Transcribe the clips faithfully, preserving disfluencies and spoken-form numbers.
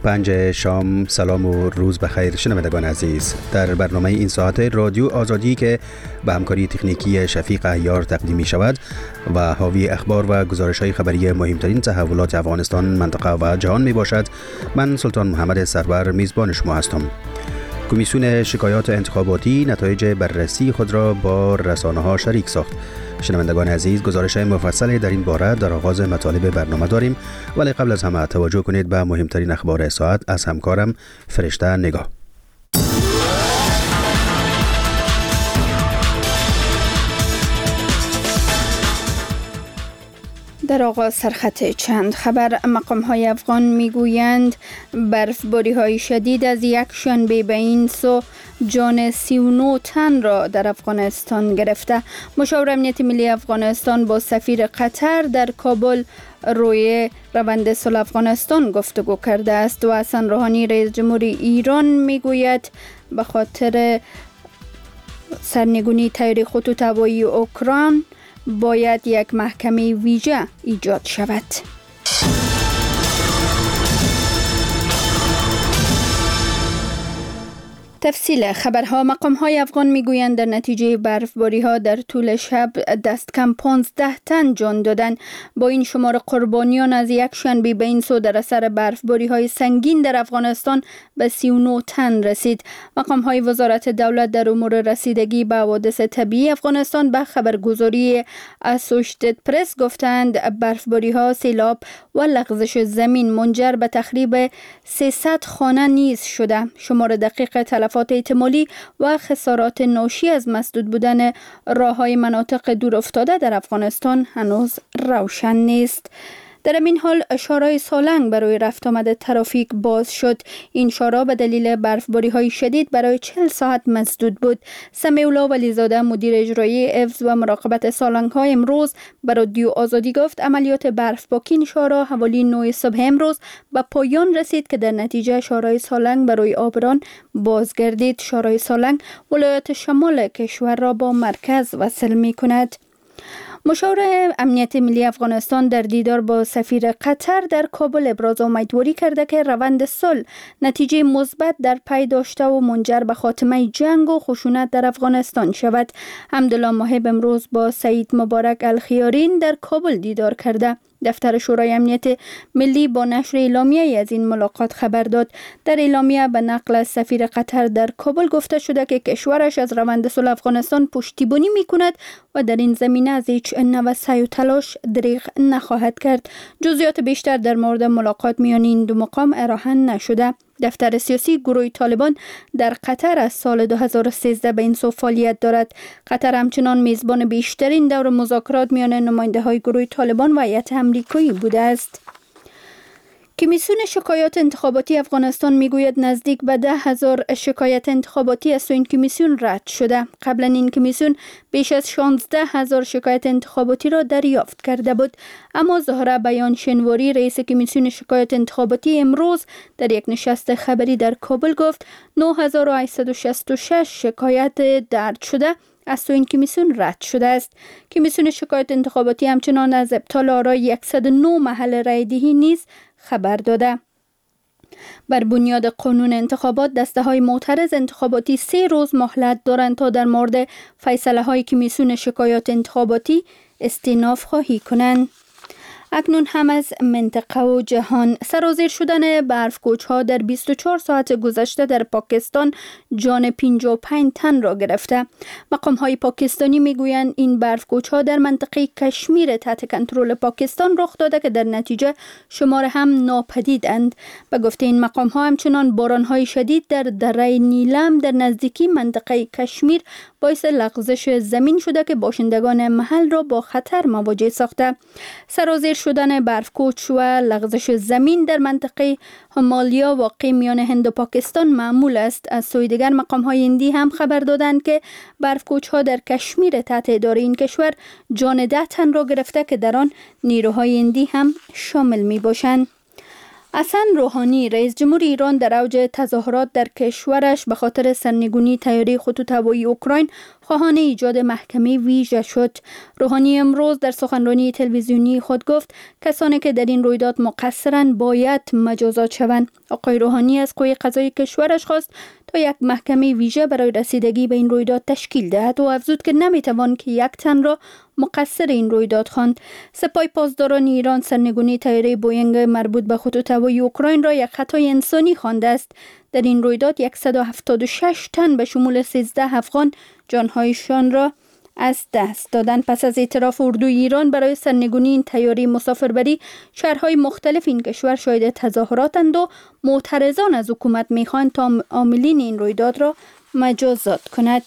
پنج شام. سلام و روز بخیر شنوندگان عزیز. در برنامه این ساعت رادیو آزادی که به همکاری تکنیکی شفیق عیار تقدیم می شود و حاوی اخبار و گزارش های خبری مهمترین تحولات افغانستان، منطقه و جهان می باشد، من سلطان محمد سرور میزبان شما هستم. کمیسیون شکایات انتخاباتی نتایج بررسی خود را با رسانه ها شریک ساخت. شنوندگان عزیز، گزارش های مفصلی در این باره در آغاز مطالب برنامه داریم، ولی قبل از همه توجه کنید به مهمترین اخبار ساعت از همکارم فرشته نگاه. در آغاز سرخط چند خبر. مقام های افغان میگویند برفباری های شدید از یک شنبه به این سو جان سی و نه تن را در افغانستان گرفته. مشاور امنیت ملی افغانستان با سفیر قطر در کابل روی روند صلح افغانستان گفتگو کرده است و حسن روحانی رئیس جمهوری ایران میگوید به خاطر سرنگونی طیاره خطوط هوایی اوکراین باید یک محکمه ویژه ایجاد شود. تفصیل خبرها. مقام های افغان میگویند در نتیجه برفباری ها در طول شب دست کم پانزده تن جان دادند. با این شمار قربانیان از یک شنبه به این سو در اثر برفباری های سنگین در افغانستان به سی و نه تن رسید. مقام های وزارت دولت در امور رسیدگی به حوادث طبیعی افغانستان به خبرگزاری اسوشیتد پرس گفتند برفباری ها، سیلاب و لغزش زمین منجر به تخریب سیصد خانه نیز شده. شمار دقیق تلفات احتمالی و خسارات ناشی از مسدود بودن راه‌های مناطق دور افتاده در افغانستان هنوز روشن نیست. در این حال شارع سالنگ برای رفت آمد ترافیک باز شد. این شارع به دلیل برفباری های شدید برای چهل ساعت مسدود بود. سمیع الله ولیزاده مدیر اجرایی حفظ و مراقبت سالنگ ها امروز به رادیو آزادی گفت عملیات برفپاکی این شارع حوالی نه صبح امروز به پایان رسید که در نتیجه شارع سالنگ برای آبران بازگردید. شارع سالنگ ولایت شمال کشور را با مرکز وصل می کند. مشاور امنیت ملی افغانستان در دیدار با سفیر قطر در کابل ابراز امیدواری کرده که روند صلح نتیجه مثبت در پی داشته و منجر به خاتمه جنگ و خشونت در افغانستان شود. حمدالله محب امروز با سعید مبارک الخیارین در کابل دیدار کرده. دفتر شورای امنیت ملی با نشر اعلامیه از این ملاقات خبر داد. در اعلامیه به نقل از سفیر قطر در کابل گفته شده که کشورش از روند صلح افغانستان پشتیبانی می کند و در این زمینه از هیچ نوع سعی و تلاش دریغ نخواهد کرد. جزئیات بیشتر در مورد ملاقات میان این دو مقام ارائه نشده. دفتر سیاسی گروه طالبان در قطر از سال دو هزار و سیزده به این سو فعالیت دارد. قطر همچنان میزبان بیشترین دور مذاکرات میان نماینده های گروه طالبان و هیئت امریکایی بوده است. کمیسیون شکایات انتخاباتی افغانستان میگوید نزدیک به ده هزار شکایت انتخاباتی از این کمیسیون رد شده. قبلا این کمیسیون بیش از شانزده هزار شکایت انتخاباتی را دریافت کرده بود، اما زهره بیان شنواری رئیس کمیسیون شکایات انتخاباتی امروز در یک نشست خبری در کابل گفت نه هزار و هشتصد و شصت و شش شکایت درج شده از سوی این کمیسیون رد شده است. کمیسیون شکایت انتخاباتی همچنان از ابطال آرای صد و نه محل رای دهی نیز خبر داده. بر بنیاد قانون انتخابات دسته های معترض انتخاباتی سه روز مهلت دارند تا در مورد فیصله های کمیسیون شکایات انتخاباتی استئناف خواهی کنند. اکنون هم از منطقه و جهان. سرازیر شدن برفکوچ ها در بیست و چهار ساعت گذشته در پاکستان جان پنجاه و پنج تن را گرفته. مقام های پاکستانی میگویند این برفکوچ ها در منطقه کشمیر تحت کنترل پاکستان رخ داده که در نتیجه شمار هم ناپدیدند. به گفته این مقام ها همچنان باران های شدید در دره نیلم در نزدیکی منطقه کشمیر باعث لغزش زمین شده که باشندگان محل را با خطر مواجه ساخته. سرازیر شدن برفکوچ و لغزش زمین در منطقه همالیا واقع میان هند و پاکستان معمول است. از سوی دیگر مقام های هندی هم خبر دادند که برفکوچ ها در کشمیر تحت اداره این کشور جان ده تن را گرفته که در آن نیروهای هندی هم شامل می باشند. حسن روحانی رئیس جمهور ایران در اوج تظاهرات در کشورش به خاطر سرنگونی طیاره خطوط هوایی اوکراین خواهان ایجاد محکمه ویژه شد. روحانی امروز در سخنرانی تلویزیونی خود گفت کسانی که در این رویداد مقصرند باید مجازات شوند. آقای روحانی از قوه قضایی کشورش خواست تا یک محکمه ویژه برای رسیدگی به این رویداد تشکیل دهد و افزود که نمیتوان که یک تن را مقصر این رویداد خواند. سپاه پاسداران ایران سرنگونی طیاره بوینگ مربوط به خطوط هوایی اوکراین را یک خطای انسانی خوانده است. در این رویداد صد و هفتاد و شش تن به شمول سیزده افغان جانهایشان را از دست دادن. پس از اعتراف اردوی ایران برای سرنگونی این طیاره مسافربری، شهرهای مختلف این کشور شاهد تظاهراتند و معترضان از حکومت میخواهند تا عاملین این رویداد را مجازات کند.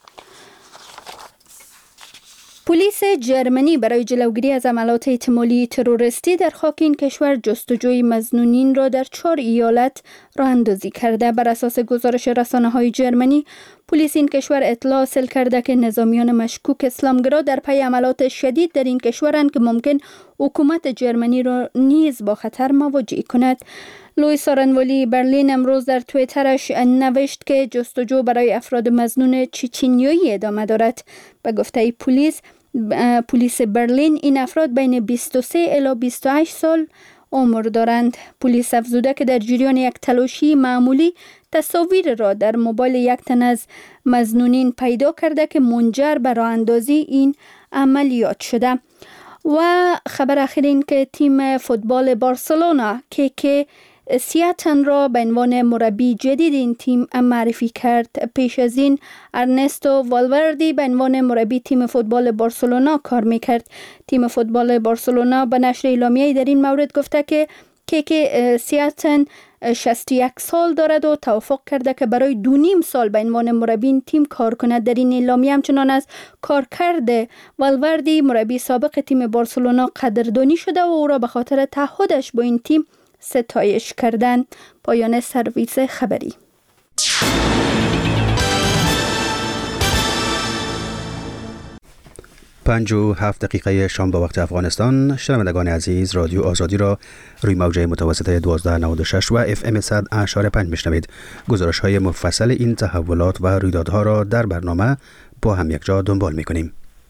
پلیس جرمنی برای جلوگیری از عملات احتمالی تروریستی در خاک این کشور جستجوی مظنونین را در چهار ایالت راه اندازی کرده. بر اساس گزارش رسانه‌های جرمنی، پلیس این کشور اطلاع حاصل کرده که نظامیان مشکوک اسلامگرا در پی عملات شدید در این کشورند که ممکن حکومت جرمنی را نیز با خطر مواجه کند. لوئیس آرنوالی برلین امروز در توییترش نوشت که جستجو برای افراد مظنون چچنیایی ادامه دارد. به گفته پلیس پلیس برلین این افراد بین بیست و سه الی بیست و هشت سال عمر دارند. پلیس افزوده که در جریان یک تلاشی معمولی تصاویر را در موبایل یک تن از مظنونین پیدا کرده که منجر به راه اندازی این عملیات شده. و خبر اخیر این که تیم فوتبال بارسلونا که که سیاتن را به عنوان مربی جدید این تیم معرفی کرد. پیش از این ارنستو والوردی به عنوان مربی تیم فوتبال بارسلونا کار میکرد. تیم فوتبال بارسلونا به نشر اعلامیه‌ای در این مورد گفته که که که سیاتن شصت و یک سال دارد و توافق کرده که برای دو نیم سال به عنوان مربی این تیم کار کند. در این اعلامیه همچنان از کارکرد والوردی مربی سابق تیم بارسلونا قدردانی شده و او را به خاطر تعهدش با این تیم ستایش کردن. پایان سرویس خبری. پنج و هفت دقیقه شام با وقت افغانستان. شنوندگان عزیز، رادیو آزادی را روی موج متوسط دوازده نود و شش و اف ام صد اشاره پنج میشنوید. گزارش های مفصل این تحولات و رویدادها را در برنامه با هم یک جا دنبال میکنیم.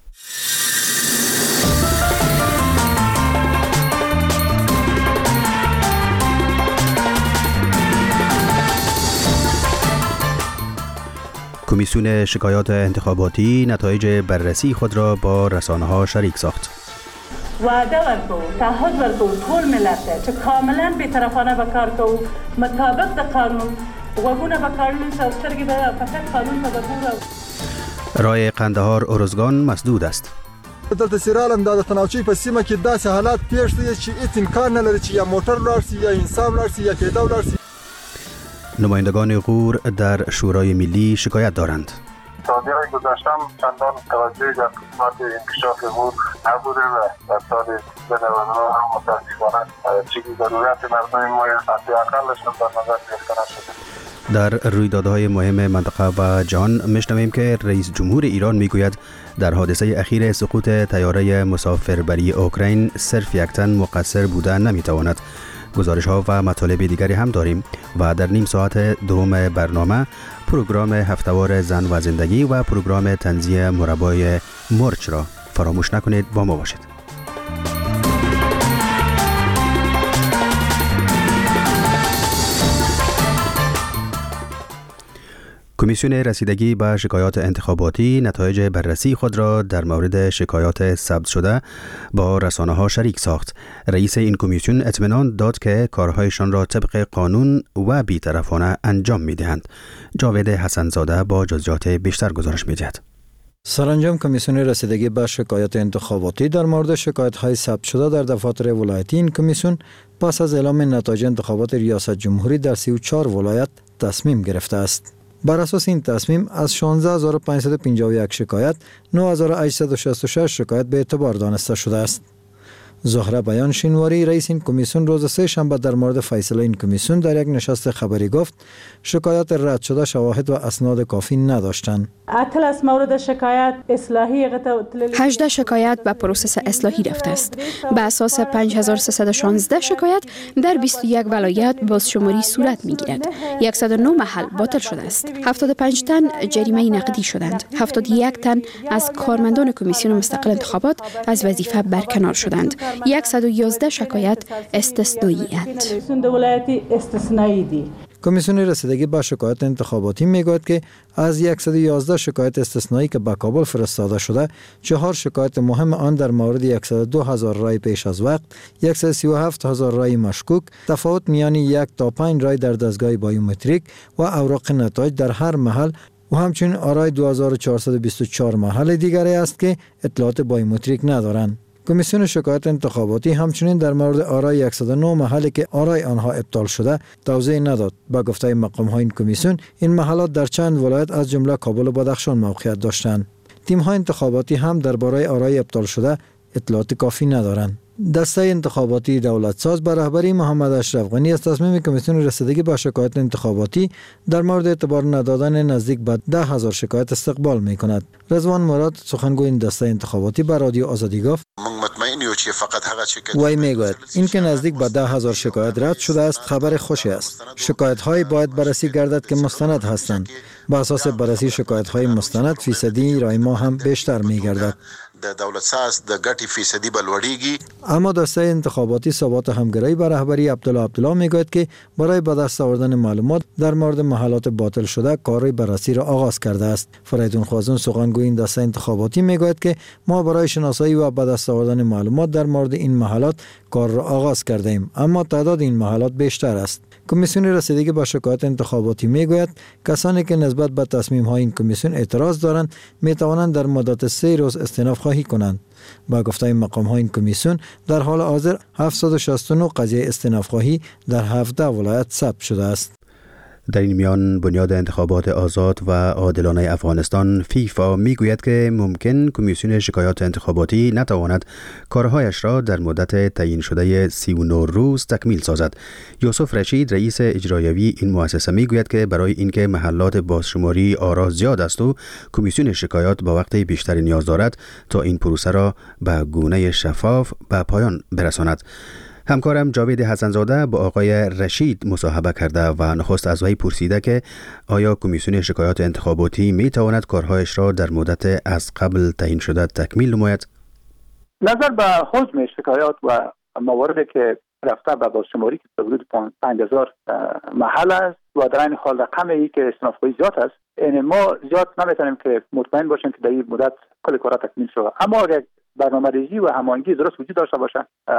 کمیسیون شکایات انتخاباتی نتایج بررسی خود را با رسانه‌ها شریک ساخت. وعده ورکو، تعهد ورکو ټول ملت چې کاملا بی‌طرفانه به کار کوو، مطابق د قانون، غوږونه به قانون او سترګې به فقط قانون ته وګورو. رای قندهار ارزگان مسدود است. دلته سیرالم د تناوچی په سیمه کې داسې حالات پیښ دي چې هیڅ امکان نه لري چې یا موټر لاړ شي یا انسان لاړ شي یا پیاده لاړ شي. نمایندگان غور در شورای ملی شکایت دارند. سالهای گذشتم چندان توجهی در قسمت انکشاف غور نبوده و در سال دو هزار و نه هم متاسفانه چیزی ضرورت مردم ما حداقلش هم در نظر گرفته نشده. در رویدادهای مهم منطقه و جهان میشنویم که رئیس جمهور ایران میگوید در حادثه اخیر سقوط طیاره مسافربری اوکراین صرف یک تن مقصر بوده نمیتواند. گزارش ها و مطالب دیگری هم داریم و در نیم ساعت دوم برنامه پروگرام هفته‌وار زن و زندگی و پروگرام تنزیه مربای مرچ را فراموش نکنید. با ما باشید. کمیسیون رسیدگی به شکایات انتخاباتی نتایج بررسی خود را در مورد شکایات ثبت شده با رسانه‌ها شریک ساخت. رئیس این کمیسیون اطمینان داد که کارهایشان را طبق قانون و بی‌طرفانه انجام می‌دهند. جاوید حسن‌زاده با جزئیات بیشتر گزارش می‌دهد. سرانجام کمیسیون رسیدگی به شکایات انتخاباتی در مورد شکایت‌های ثبت شده در دفاتر ولایتی این کمیسیون پس از اعلام نتایج انتخابات ریاست جمهوری در سی و چهار ولایت تصمیم گرفته است. بر اساس این تصمیم از شانزده هزار و پانصد و پنجاه و یک شکایت نه هزار و هشتصد و شصت و شش شکایت به اعتبار دانسته شده است. زهره بیان شینواری رئیس این کمیسیون روز سه شنبه در مورد فیصله این کمیسیون در یک نشست خبری گفت شکایات رد شده شواهد و اسناد کافی نداشتند. اطلاس مورد شکایت اصلاحی هجده شکایت به پروسس اصلاحی رفته است. به اساس پنج هزار و سیصد و شانزده شکایت در بیست و یک ولایت بازشماری صورت می‌گیرد. صد و نه محل باطل شده است. هفتاد و پنج تن جریمه نقدی شدند. هفتاد و یک تن از کارمندان کمیسیون مستقل انتخابات از وظیفه برکنار شدند. صد و یازده شکایت استثنایی اند. کمیسیون رسیدگی به شکایت انتخاباتی میگوید که از صد و یازده شکایت استثنایی که به کابل فرستاده شده، چهار شکایت مهم آن در مورد صد و دو هزار رای پیش از وقت، صد و سی و هفت هزار رای مشکوک، تفاوت میان یک تا پنج رای در دستگاه بایومتریک و اوراق نتایج در هر محل و همچنین آرای دو هزار و چهارصد و بیست و چهار محل دیگری است که اطلاعات بایومتریک ندارند. کمیسیون شکایت انتخاباتی همچنین در مورد آرای صد و نه محلی که آرای آنها ابطال شده توضیح نداد. با گفته مقام های این کمیسیون، این محلات در چند ولایت از جمله کابل و بدخشان موقعیت داشتند. تیم های انتخاباتی هم درباره آرای ابطال شده اطلاعات کافی ندارند. دسته انتخاباتی دولت ساز به رهبری محمد اشرف غنی از تصمیم کمیسیون رسیدگی به شکایت انتخاباتی در مورد اعتبار ندادن نزدیک به ده هزار شکایت استقبال می کند. رضوان مراد سخنگوی این دسته انتخاباتی به رادیو آزادی گفت وی میگوید این که نزدیک به ده هزار شکایت رد شده است خبر خوشی است. شکایت های باید بررسی گردد که مستند هستند. با اساس بررسی شکایت های مستند فیصدی رای ما هم بیشتر می گردد. د دولت ساز د ګټي فیصدی بلوړیږي. اما دسته انتخاباتی ثبات همگرایی به رهبری عبدالله عبدالله میگوید که برای به دست آوردن معلومات در مورد محلات باطل شده کار بررسی را آغاز کرده است. فریدون خوازون سخنگوی این دسته انتخاباتی میگوید که ما برای شناسایی و به دست آوردن معلومات در مورد این محلات کار را آغاز کرده ایم، اما تعداد این محلات بیشتر است. کمیسیون رسیدگی به شکایت انتخاباتی میگوید کسانی که نسبت به تصمیم های این کمیسیون اعتراض دارند می توانند در مدت سه روز استئناف خواهی کنند. با گفته مقام های این کمیسیون در حال حاضر هفتصد و شصت و نه قضیه استئناف خواهی در هفده ولایت ثبت شده است. در این میان بنیاد انتخابات آزاد و عادلانه افغانستان فیفا میگوید که ممکن کمیسیون شکایات انتخاباتی نتواند کارهایش را در مدت تعیین شده سی و نه روز تکمیل سازد. یوسف رشید رئیس اجرایوی این مؤسسه میگوید که برای اینکه محلات بازشماری آرا زیاد است و کمیسیون شکایات با وقت بیشتری نیاز دارد تا این پروسه را به گونه شفاف به پایان برساند. همکارم جاوید حسنزاده با آقای رشید مصاحبه کرده و نخست از وی پرسیده که آیا کمیسیون شکایات انتخاباتی می تواند کارهایش را در مدت از قبل تعیین شده تکمیل نماید؟ نظر به حجم شکایات و مواردی که رفته به بازشماری که حدود پنج هزار محل است و در این حال رقمی که استئناف‌خواهی زیاد است، یعنی ما زیاد نمیتونیم که مطمئن باشیم که در این مدت کل کارها تکمیل شود، اما اگر برنامه‌ریزی و هماهنگی درست وجود داشته باشه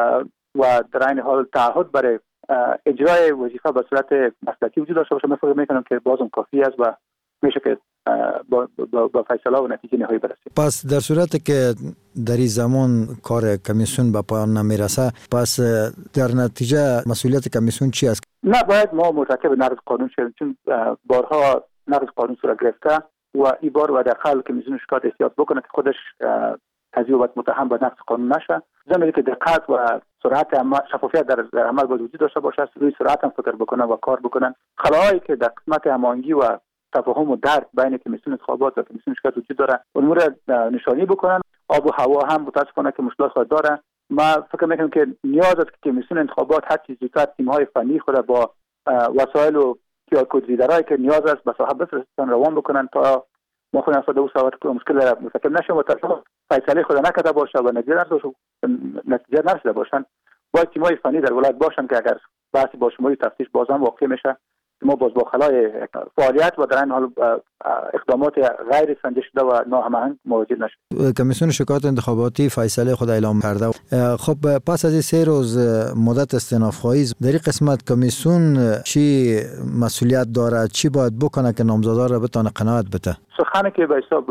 و در این حال تعهد برای اجرای وظیفه به صورت مسلکی وجود داشته باشه، من فکر میکنم که بازم کافی است و میشه که با, با, با فیصله و نتیجه نهایی برسیم. پس در صورتی که در این زمان کار کمیسیون به پایان نمیرسه، پس در نتیجه مسئولیت کمیسیون چی است؟ نه، باید ما مرتکب نقض قانون شویم، چون بارها نقض قانون صورت گرفته و این بار و در حال کمیسیون شکایت احتیاط بکنه که خودش تضییع و متهم به نقض قانون نشه. زمینی که دقت و سرعت عمل، شفافیت در عمل باید وجود داشته باشه، روی سرعت هم فکر بکنن و کار بکنن. خلاهایی که در قسمت هماهنگی و تفاهم و درک بین کمیسیون انتخابات و کمیسیون شکایت وجود داره امور نشانی بکنن. آب و هوا هم متاسفانه که مشکلات خود داره. ما فکر میکنم که نیاز است که کمیسیون انتخابات هر چیز زودتر تیم‌های فنی خود با وسایل و کیار کد ریدرایی که نیاز است به صاحب بفرستن روان بکنن تا ما خود نفسد او سواد که مشکل مرتکب نشیم و تا فیصله خود نکرده باشه و نتیجه نتیجه نرسیده باشن. باید تیم‌های فنی در ولایت باشن که اگر بحثی با شماری تفتیش باز هم واقع میشه ما باز با خلای فعالیت و در این حال اقدامات غیر سنجش شده و ناهماهنگ مواجه نشد. کمیسیون شکایات انتخاباتی فیصله خود اعلام کرده. خب پس از این سه روز مدت استئناف خواهی در این قسمت کمیسیون چی مسئولیت داره، چی باید بکنه که نامزدا را بتونه قناعت بده؟ سخنی که به حساب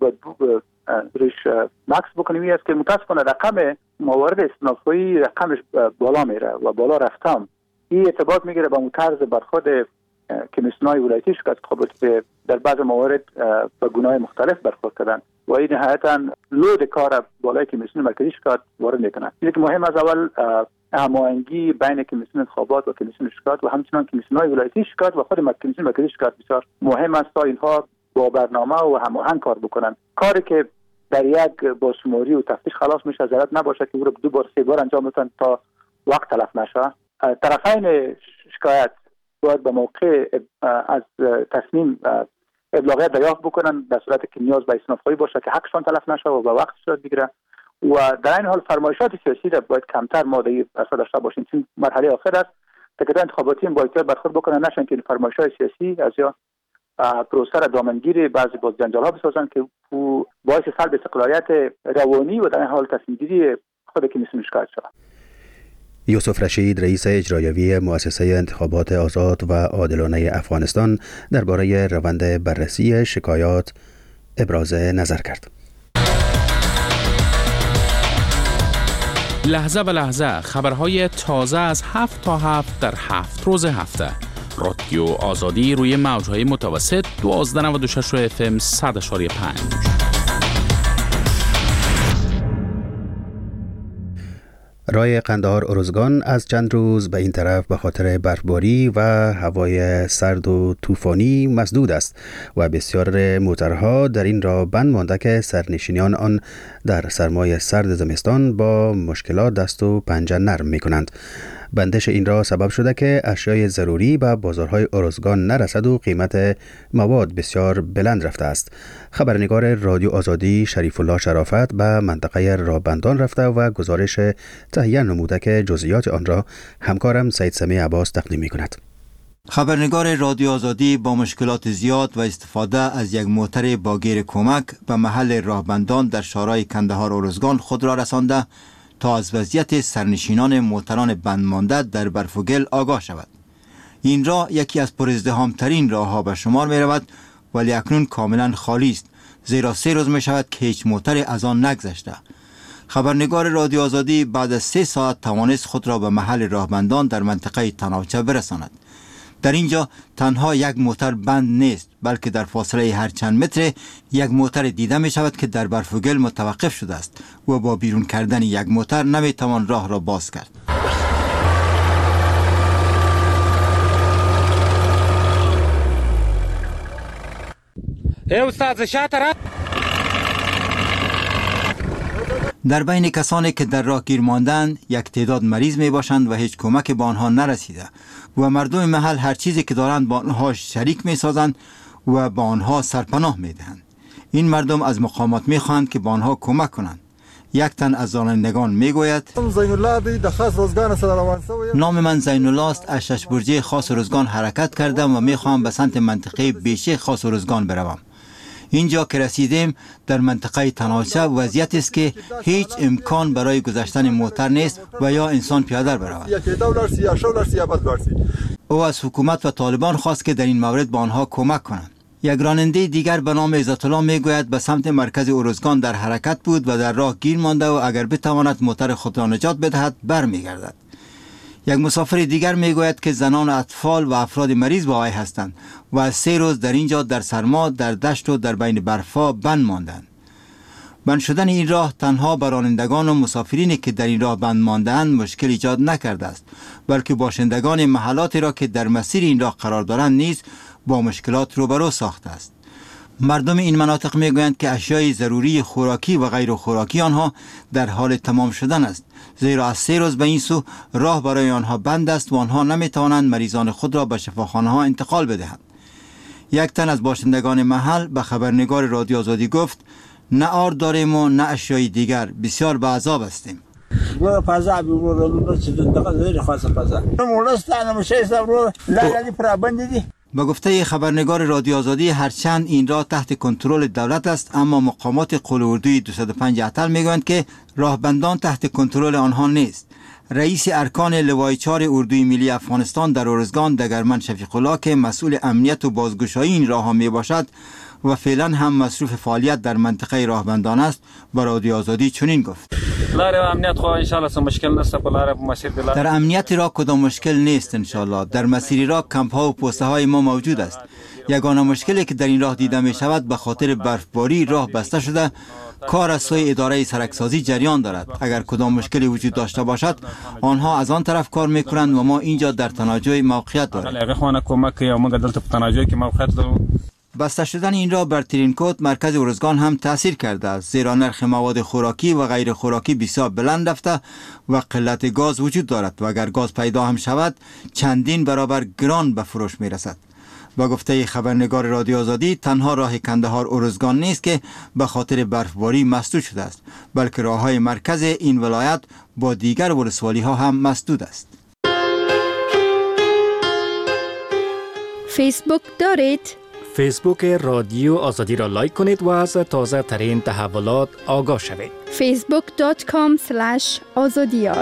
ریش مکس بکنیم است که متاسفانه رقم موارد استئناف خواهی رقمش بالا میره و بالا رفتم. این ارتباط میگیره با اون طرز برخورد کمیسیون‌های ولایتی شکایت انتخاباتی که در بعض موارد به گونه‌های مختلف برخورد کردن. و این نهایتا لود کار بالای کمیسیون مرکزی شکایت وارد میکنه. چیزی که مهم از اول هماهنگی بین کمیسیون انتخابات و کمیسیون شکایت و همچنان کمیسیون‌های ولایتی شکایت و خود کمیسیون مرکزی شکایت بسیار مهم است تا اینها با برنامه و هماهنگ کار بکنن. کاری که در یک بازشماری و تفتیش خلاص میشه ضرورت نباشه که او رو دو بار سه بار انجام بدن تا وقت تلف نشه. طرفین شکایت باید به موقع از تصمیم ابلاغیت دریافت بکنن در صورتی که نیاز به استنادخواهی باشه که حقشان تلف نشه و به وقت صورت بگیره و در این حال فرمایشات سیاسی را باید کمتر ماده اصلا داشته باشیم. چون مرحله آخر است تکیه انتخاباتی با احتیاط برخورد بکنن نشن که فرمایشات سیاسی از یا پروسه را دامنگیر بعضی باز جنجال ها بسازن که باعث سلب استقلالیت روانی و در این حال تصمیم گیری خود کمیسیون شکایت شود. یوسف رشید رئیس اجرایوی مؤسسه انتخابات آزاد و عادلانه افغانستان درباره روند بررسی شکایات ابراز نظر کرد. لحظه به لحظه خبرهای تازه از هفت تا هفت در هفت روز هفته. رادیو آزادی روی موجهای متوسط دوازده نود و شش اف ام صد اشاری پنج. راه قندهار ارزگان از چند روز به این طرف به خاطر برفباری و هوای سرد و طوفانی مسدود است و بسیار موترها در این راه بند مانده که سرنشینان آن در سرمای سرد زمستان با مشکلات دست و پنجه نرم می کنند. بندش این راه سبب شده که اشیای ضروری به بازارهای ارزگان نرسد و قیمت مواد بسیار بلند رفته است. خبرنگار رادیو آزادی شریف الله شرافت به منطقه راهبندان رفته و گزارش تهیه نموده که جزئیات آن را همکارم سید سمیع عباس تقدیم می کند. خبرنگار رادیو آزادی با مشکلات زیاد و استفاده از یک موتر با گیر کمک به محل راهبندان در شارع کندهار ارزگان خود را رسانده تا از وضعیت سرنشینان موتران بند مانده در برف و گل آگاه شود. این راه یکی از پرازدحام‌ترین راه‌ها به شمار می رود ولی اکنون کاملا خالی است، زیرا سه روز می شود که هیچ موتر از آن نگذشته. خبرنگار رادیو آزادی بعد از سه ساعت توانست خود را به محل راهبندان در منطقه تناوچه برساند. در اینجا تنها یک موتر بند نیست، بلکه در فاصله هر چند متر یک موتر دیده می شود که در برف و گل متوقف شده است و با بیرون کردن یک موتر نمی توان راه را باز کرد. ای استاد شاتر. در بین کسانی که در راه گیر ماندند یک تعداد مریض می باشند و هیچ کمک به آنها نرسیده و مردم محل هر چیزی که دارند با آنها شریک می سازند و با آنها سرپناه می دهند. این مردم از مقامات می خواهند که با آنها کمک کنند. یک تن از رانندگان می گوید نام من زین الله است، از شش برجه خاص ارزگان حرکت کردم و می خواهم به سمت منطقه بیشه خاص ارزگان بروم. اینجا که رسیدیم در منطقه تناوچه وضعیت است که هیچ امکان برای گذشتن موتر نیست و یا انسان پیاده برود. او از حکومت و طالبان خواست که در این مورد با آنها کمک کنند. یک راننده دیگر به نام عزت الله میگوید به سمت مرکز ارزگان در حرکت بود و در راه گیر مانده و اگر بتواند موتر خود را نجات بدهد برمیگردد. یک مسافر دیگر میگوید که زنان و اطفال و افراد مریض با وی هستند و از سه روز در اینجا در سرما در دشت و در بین برفا بند ماندند. بند شدن این راه تنها بر رانندگان و مسافرینی که در این راه بند مانده‌اند مشکل ایجاد نکرده است، بلکه باشندگان محلاتی را که در مسیر این راه قرار دارند نیز با مشکلات روبرو ساخته است. مردم این مناطق میگویند که اشیای ضروری خوراکی و غیر خوراکی آنها در حال تمام شدن است، زیرا از سه روز به این سو راه برای آنها بند است و آنها نمیتوانند مریضان خود را به شفاخانه ها انتقال بدهند. یک تن از باشندگان محل به خبرنگار رادیو آزادی گفت نه آرد داریم و نه اشیای دیگر، بسیار به عذاب هستیم. با گفته خبرنگار رادیو آزادی هرچند این راه تحت کنترل دولت است، اما مقامات قل اردوی دویست و پنج اتل میگویند که راهبندان تحت کنترل آنها نیست. رئیس ارکان لوای چهار اردوی ملی افغانستان در ارزگان دگرمن شفیق الله که مسئول امنیت و بازگشایی این راه ها می باشد و فعلا هم مصروف فعالیت در منطقه راهبندان است با رادیو آزادی چنین گفت: در امنیت را کدام مشکل نیست، انشالله در مسیر را کمپ ها و پوسته های ما موجود است. یگانه مشکلی که در این راه دیده می شود به خاطر برفباری راه بسته شده کار از سوی اداره سرکسازی جریان دارد. اگر کدام مشکلی وجود داشته باشد آنها از آن طرف کار میکنند و ما اینجا در تناجای موقعیت داریم. بسته شدن این راه بر ترینکوت مرکز ارزگان هم تاثیر کرده است، زیرا نرخ مواد خوراکی و غیر خوراکی بسیار بلند رفته و قلت گاز وجود دارد و اگر گاز پیدا هم شود چندین برابر گران به فروش می رسد. با گفته خبرنگار رادیو آزادی تنها راه کندهار ارزگان نیست که به خاطر برفباری مسدود شده است، بلکه راههای مرکز این ولایت با دیگر ولسوالی ها هم مسدود است. فیسبوک دارید؟ فیسبوک رادیو آزادی را لایک کنید و از تازه ترین تحولات آگاه شوید. فیسبوک دات کام اسلش آزادیار.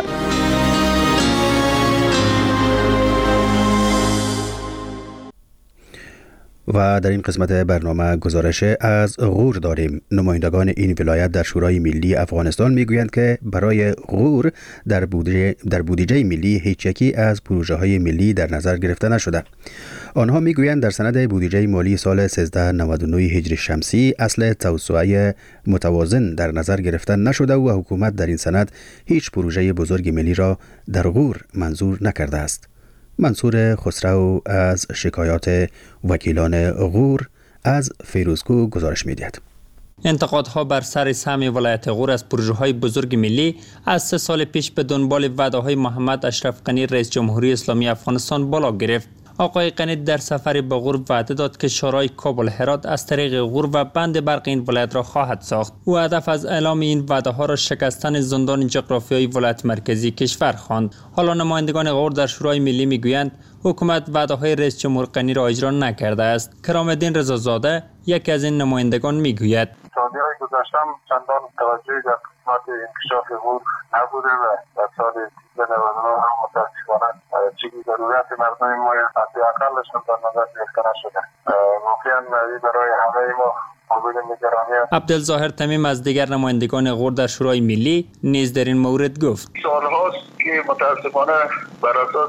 و در این قسمت برنامه گزارش از غور داریم. نمایندگان این ولایت در شورای ملی افغانستان میگویند که برای غور در بودجه در بودجه ملی هیچ یکی از پروژه های ملی در نظر گرفته نشده. آنها میگویند در سند بودجه مالی سال سیزده نود و نه هجری شمسی اصل توسعه متوازن در نظر گرفته نشده و حکومت در این سند هیچ پروژه بزرگ ملی را در غور منظور نکرده است. منصور خسرو از شکایات وکیلان غور از فیروزکو گزارش می‌دهد. انتقادها بر سر سهم ولایت غور از پروژه‌های بزرگ ملی از سه سال پیش به دنبال وعده‌های محمد اشرف غنی رئیس جمهوری اسلامی افغانستان بالا گرفت. آقای غنی در سفر به غور وعده داد که شورای کابل هرات از طریق غور و بند برق این ولایت را خواهد ساخت. او هدف از اعلام این وعده ها را شکستن زندان جغرافیایی ولایت مرکزی کشور خواند. حالا نمایندگان غور در شورای ملی میگویند حکومت وعده های رئیس جمهور غنی را اجرا نکرده است. کرام الدین رضازاده یکی از این نمایندگان میگوید سالهای گذشتم چندان توجهی در قسمت انکشاف غور نبوده و در سال سیزده نود و نه هم متاسفانه چیزی ضرورت مردم ما حداقلش هم در نظر گرفته نشده. واقعا برای همه ما قابل نگرانی است. عبدالظاهر تمیم از دیگر نمایندگان غور در شورای ملی نیز در این مورد گفت سالهاست که متاسفانه بر اساس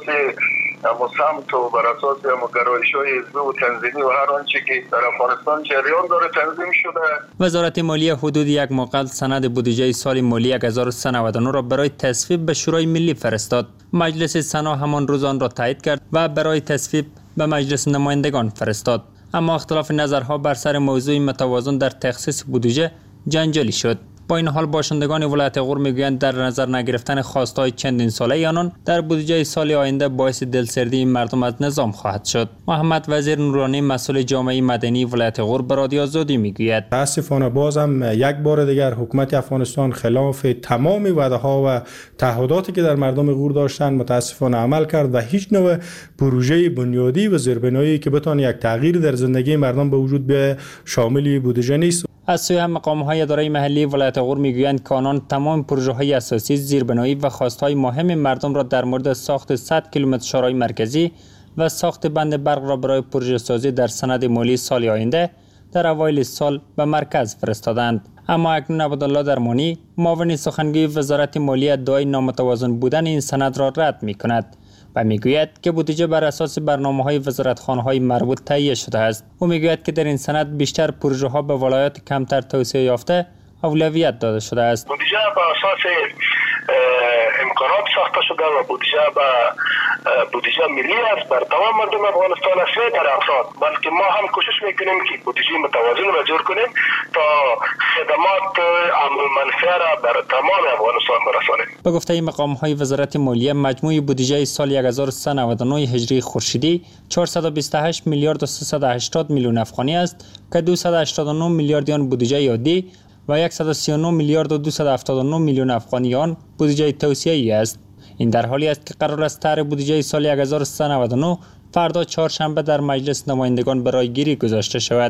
اما سمت و بر اساس اما گرایش‌های حزبی و تنظیمی و هر آنچه که در افغانستان جریان داره تنظیم شده. وزارت مالیه حدود یک ماه قبل سند بودجه سال مالی هزار و سیصد و نود و نه را برای تصویب به شورای ملی فرستاد. مجلس سنا همان روز آن را تایید کرد و برای تصویب به مجلس نمایندگان فرستاد. اما اختلاف نظرها بر سر موضوع متوازن در تخصیص بودجه جنجالی شد. با این حال باشندگان ولایت غور میگویند در نظر نگرفتن خواستهای چندین ساله آنان در بودجه سال آینده باعث دلسردی مردم از نظام خواهد شد. محمد وزیر نورانی مسئول جامعه مدنی ولایت غور به رادیو آزادی میگوید متاسفانه بازم یک بار دیگر حکومت افغانستان خلاف تمام وعده ها و تعهداتی که در مردم غور داشتن متاسفانه عمل کرد و هیچ نوع پروژه بنیادی و زیربنایی که بتونه یک تغییر در زندگی مردم به وجود بیاید شامل بودجه نیست. از سوی مقام‌های اداره محلی ولایت غور میگویند که آنان تمام پروژه‌های اساسی، زیربنایی و خواست‌های مهم مردم را در مورد ساخت صد کیلومتر شورای مرکزی و ساخت بند برق را برای پروژه سازی در سند مالی سال آینده در اوایل سال به مرکز فرستادند. اما اکنون عبدالله درمانی معاون سخنگوی وزارت مالیه ادعای نامتوازن بودن این سند را رد می‌کند و میگوید که بودجه بر اساس برنامه‌های وزارتخانه‌های مربوط تهیه شده است. او میگوید که در این سند بیشتر پروژه‌ها به ولایات کمتر توسعه یافته اولویت داده شده است. بودجه بر اساس امکانات ساخته شده و بودجه به بودجه ملی است بر تمام مردم افغانستان است در افراد، بلکه ما هم کوشش میکنیم که بودجه متوازن را جور کنیم تا خدمات عمل منفعه را بر تمام افغانستان برسانیم. به گفته مقام‌های وزارت مالیه مجموع بودجه سال هزار و سیصد و نود و نه هجری خورشیدی چهارصد و بیست و هشت میلیارد و سیصد و هشتاد میلیون افغانی است که دویست و هشتاد و نه میلیارد آن بودجه عادی و صد و سی و نه میلیارد و دویست و هفتاد و نه میلیون افغانی آن بودجه توسعه‌ای است. این در حالی است که قرار است طرح بودجه سال هزار و سیصد و نود و نه فردا چهارشنبه در مجلس نمایندگان برای گیری گذاشته شود.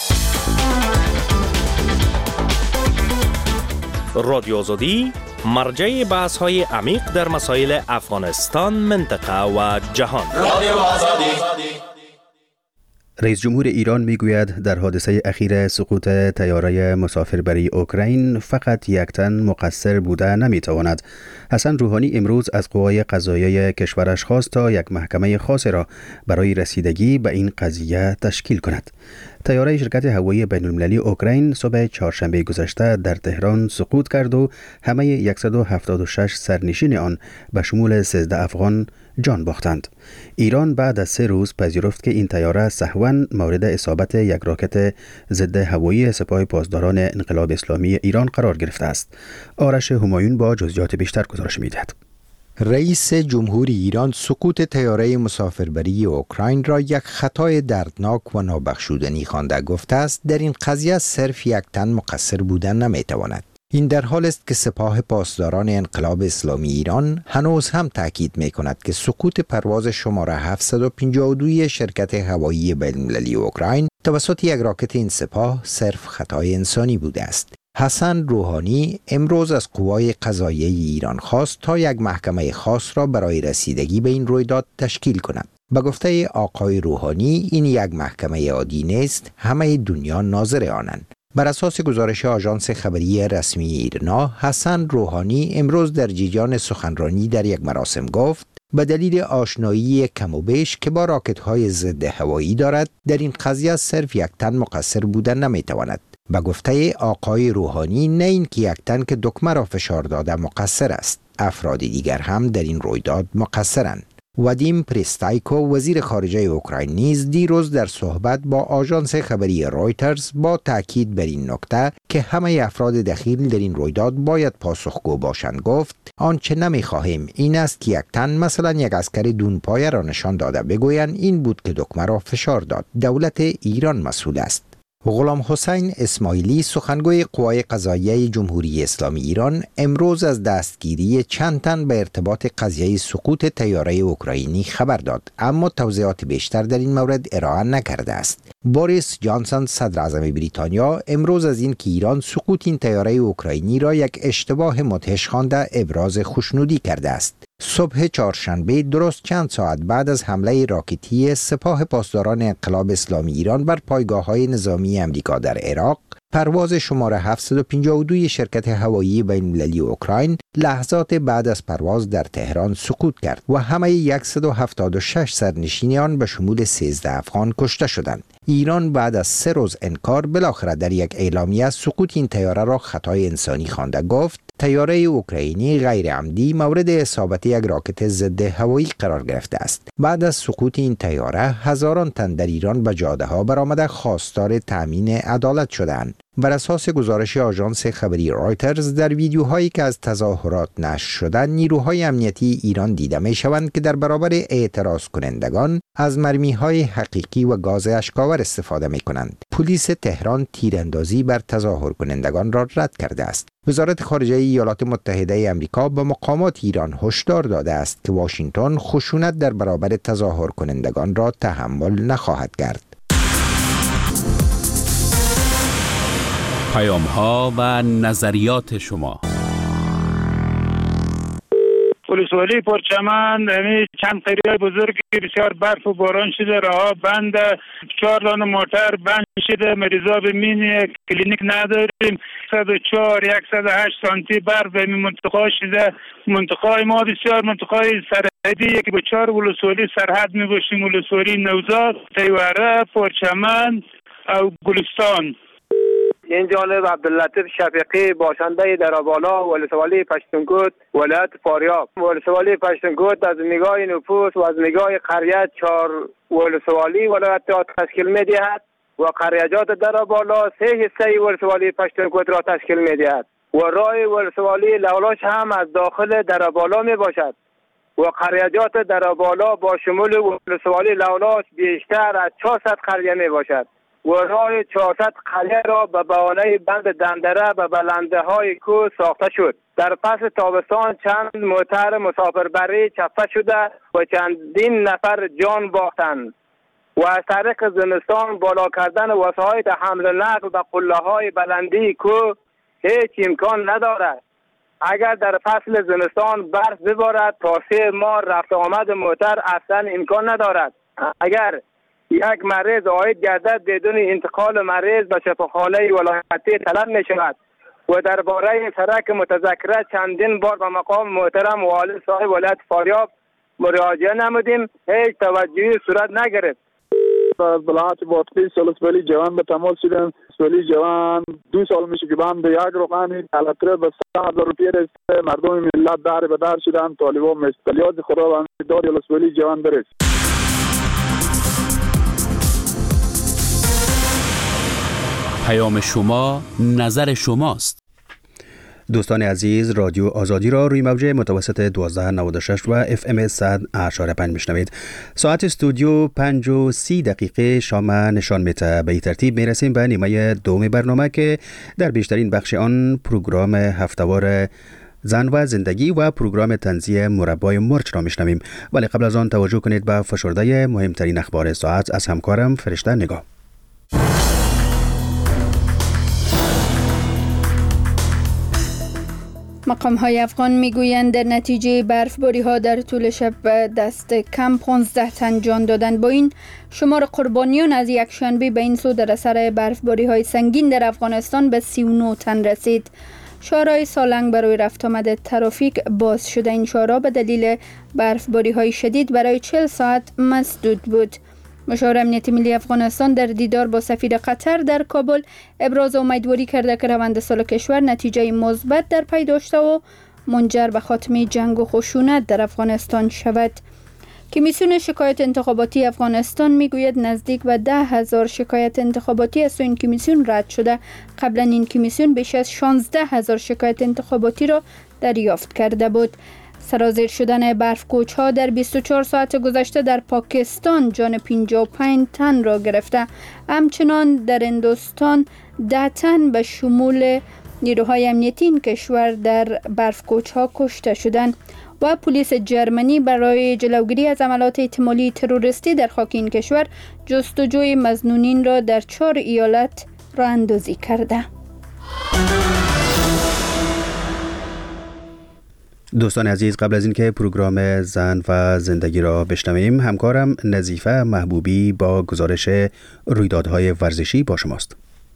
رادیو آزادی مرجع بحث‌های عمیق در مسائل افغانستان، منطقه و جهان. رادیو آزادی. رئیس جمهور ایران میگوید در حادثه اخیر سقوط طیاره مسافربری اوکراین فقط یک تن مقصر بوده نمیتواند. حسن روحانی امروز از قوای قضاییه کشورش خواست تا یک محکمه خاص را برای رسیدگی به این قضیه تشکیل کند. طیاره شرکت هوایی بین المللی اوکراین صبح چهارشنبه گذشته در تهران سقوط کرد و همه صد و هفتاد و شش سرنشین آن به شمول سیزده افغان جان باختند. ایران بعد از سه روز پذیرفت که این طیاره سهواً مورد اصابت یک راکت ضد هوایی سپاه پاسداران انقلاب اسلامی ایران قرار گرفته است. آرش همایون با جزئیات بیشتر گزارش می‌دهد. رئیس جمهور ایران سقوط طیاره مسافربری اوکراین را یک خطای دردناک و نابخشودنی خوانده گفته است در این قضیه صرف یک تن مقصر بودن نمیتواند. این در حال است که سپاه پاسداران انقلاب اسلامی ایران هنوز هم تاکید می کند که سقوط پرواز شماره هفتصد و پنجاه و دو شرکت هوایی بین المللی اوکراین توسط یک راکت این سپاه صرف خطای انسانی بوده است. حسن روحانی امروز از قوای قضاییه ایران خواست تا یک محکمه خاص را برای رسیدگی به این رویداد تشکیل کند. به گفته آقای روحانی این یک محکمه عادی نیست، همه دنیا ناظر آنند. بر اساس گزارش آژانس خبری رسمی ایرنا، حسن روحانی امروز در جریان سخنرانی در یک مراسم گفت به دلیل آشنایی کم و بیش که با راکت‌های ضد هوایی دارد در این قضیه صرف یک تن مقصر بودن نمیتواند. به گفته آقای روحانی نه این که یک تن که دکمه را فشار داده مقصر است، افراد دیگر هم در این رویداد مقصرند. وادیم پریستایکو وزیر خارجه اوکراین نیز دیروز در صحبت با آژانس خبری رویترز با تاکید بر این نکته که همه افراد دخیل در این رویداد باید پاسخگو باشند گفت آنچه نمی‌خواهیم این است که یک تن مثلا یک عسکر دونپایه را نشان داده بگویند این بود که دکمه را فشار داد. دولت ایران مسئول است. غلام حسین اسماعیلی سخنگوی قوای قضاییه جمهوری اسلامی ایران امروز از دستگیری چند تن به ارتباط قضیه سقوط طیاره اوکراینی خبر داد، اما توضیحات بیشتر در این مورد ارائه نکرده است. بوریس جانسون صدر اعظم بریتانیا امروز از این که ایران سقوط این طیاره اوکراینی را یک اشتباه مدهش خوانده ابراز خوشنودی کرده است. صبح چهارشنبه درست چند ساعت بعد از حمله راکتی سپاه پاسداران انقلاب اسلامی ایران بر پایگاه‌های نظامی امریکا در عراق، پرواز شماره هفتصد و پنجاه و دو شرکت هوایی بین المللی اوکراین لحظات بعد از پرواز در تهران سقوط کرد و همه صد و هفتاد و شش سرنشین آن به شمول سیزده افغان کشته شدند. ایران بعد از سه روز انکار بالاخره در یک اعلامیه سقوط این طیاره را خطای انسانی خوانده گفت طیاره اوکراینی غیر عمدی مورد اصابت یک راکت ضد هوایی قرار گرفته است. بعد از سقوط این طیاره هزاران تن در ایران به جاده ها برآمده خواستار تامین عدالت شدند. بر اساس گزارش آژانس خبری رویترز در ویدیوهایی که از تظاهرات نشر شده نیروهای امنیتی ایران دیده می شوند که در برابر اعتراض کنندگان از مرمی‌های حقیقی و گاز اشکاور استفاده می کنند. پلیس تهران تیراندازی بر تظاهر کنندگان را رد کرده است. وزارت خارجه ایالات متحده آمریکا به مقامات ایران هشدار داده است که واشنگتن خشونت در برابر تظاهر کنندگان را تحمل نخواهد کرد. پیام ها و نظریات شما. ولسوالی پرچمن چند قریه بزرگی بسیار برف و باران شده، راه بند، چهار دانه موتر بند شده، مریضا به مین کلینیک نداریم. صد و چهار صد و هشت سانتی برف به منطقه شده. منطقه ما بسیار منطقه سرحدی که با چهار ولسوالی سرحد می باشیم، ولسوالی نوزاد، تیوره، پرچمن و گلستان. این جانب عبداللطیف شفیقی باشنده درابالا ولسوالی پشتونکوت ولایت فاریاب. ولسوالی پشتونکوت از نگاه نفوس و از نگاه قریه چهار ولسوالی ولایت را تشکیل می‌دهد و قریه‌جات درابالا سه حصه ولسوالی پشتونکوت را تشکیل می‌دهد و راه ولسوالی لولاش هم از داخل درابالا میباشد و قریه‌جات درابالا با شمول ولسوالی لولاش بیشتر از چهارصد قریه میباشد و راه چهارصد قریه را به بهانه بند دندره به بلنده های کوه ساخته شد. در فصل تابستان چند موتر مسافربری چپه شده و چندین نفر جان باختند و از طریق زمستان بالا کردن وسایط حمل نقل به قله های بلندی کوه هیچ امکان ندارد. اگر در فصل زمستان برف ببارد تا سه ماه رفت آمد موتر اصلا امکان ندارد. اگر یک مریض عاید گردد بدون انتقال مریض به شفاخانه ولایتی طلب می شود و درباره سرک متذکره چندین بار به مقام محترم والی صاحب ولایت فاریاب مراجعه نمودیم، هیچ توجهی صورت نگرفت. از ولایت باطلی سلسبلی جوان به تماس شدن. سلسبلی جوان دو سال میشه که بند یک روغانی الاتره به سه هزار روپیه رسیده. مردم ملت در به در شدن. طالبان مستلیات خدا و داری سلسبلی جوان برس. پیام شما، نظر شماست. دوستان عزیز، رادیو آزادی را روی موج متوسط دوازده نود و شش و اف ام صد و چهار و پنج میشنوید. ساعت استودیو پنج و سی دقیقه شام نشان میده. به این ترتیب میرسیم به نیمه دوم برنامه که در بیشترین بخش آن پروگرام هفتهوار زن و زندگی و پروگرام طنزی مربای مرچ را میشنویم. ولی قبل از آن توجه کنید به فشرده مهمترین اخبار ساعت از همکارم فرشته نگاه. مقام های افغان میگویند در نتیجه برفباری ها در طول شب دست کم پانزده تن جان دادند. با این شمار قربانیان از یک شنبه به این سو در اثر برفباری های سنگین در افغانستان به سی و نه تن رسید. شارع سالنگ برای رفت آمد ترافیک باز شده. این شارع به دلیل برفباری های شدید برای چهل ساعت مسدود بود. مشاور امنیت ملی افغانستان در دیدار با سفیر قطر در کابل ابراز امیدواری کرده که روند سال کشور نتیجه مثبت در پی داشته و منجر به خاتمه جنگ و خشونت در افغانستان شود. کمیسیون شکایت انتخاباتی افغانستان میگوید نزدیک به ده هزار شکایت انتخاباتی از این کمیسیون رد شده. قبلا این کمیسیون بیش از شانزده هزار شکایت انتخاباتی را دریافت کرده بود. سرازیر شدن برفکوچ ها در بیست و چهار ساعت گذشته در پاکستان جان پنجاه و پنج تن را گرفته. همچنان در هندوستان ده تن به شمول نیروهای امنیتی این کشور در برفکوچ ها کشته شدند. و پلیس جرمنی برای جلوگیری از عملات احتمالی تروریستی در خاک این کشور جستجوی مظنونین را در چهار ایالت راه اندازی کرده. دوستان عزیز، قبل از اینکه پروگرام زن و زندگی را بشنویم، همکارم نظیفه محبوبی با گزارش رویدادهای ورزشی با شماست.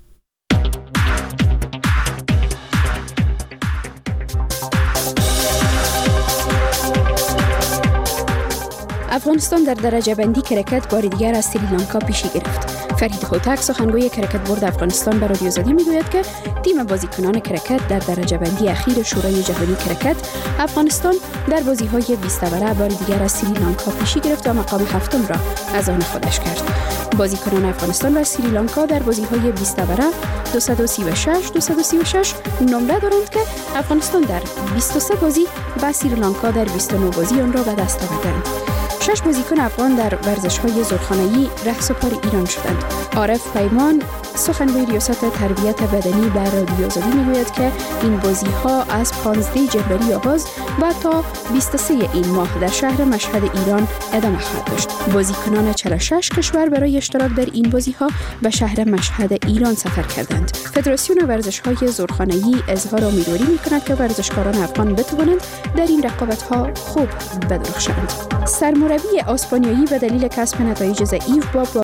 افغانستان در درجه بندی کرکت بار دیگر از سریلانکا پیشی گرفت. فرید هوتک سخنگوی کرکت بورد افغانستان به رادیو آزادی میگوید که تیم بازیکنان کرکت در درجه بندی اخیر شورای جهانی کرکت افغانستان در بازی‌های بیست اوره بار دیگر از سریلانکا پیشی گرفت و مقام هفتم را از آن خودش کرد. بازیکنان افغانستان و سریلانکا در بازی‌های بیست اوره دویست و سی و شش دویست و سی و شش نمره دارند که افغانستان در بیست و سه بازی و سریلانکا در بیست و نه بازی آن را به دست آوردند. شش بازیکن افغان در ورزش‌های زورخانه‌ای رقص و پار ایران شدند. عارف پیمان سخنگوی ریاست تربیت بدنی به رادیو آزادی میگوید که این بازی‌ها از پانزده جنوری آغاز و تا بیست و سه این ماه در شهر مشهد ایران ادامه خواهد داشت. بازیکنان چهل و شش کشور برای اشتراک در این بازی‌ها به شهر مشهد ایران سفر کردند. فدراسیون ورزش‌های زورخانه‌ای اظهار امیدواری می‌کند که ورزشکاران افغان بتوانند در این رقابت‌ها خوب بدرخشند. سرمربی اسپانیایی به دلیل کسب نتایج ضعیف با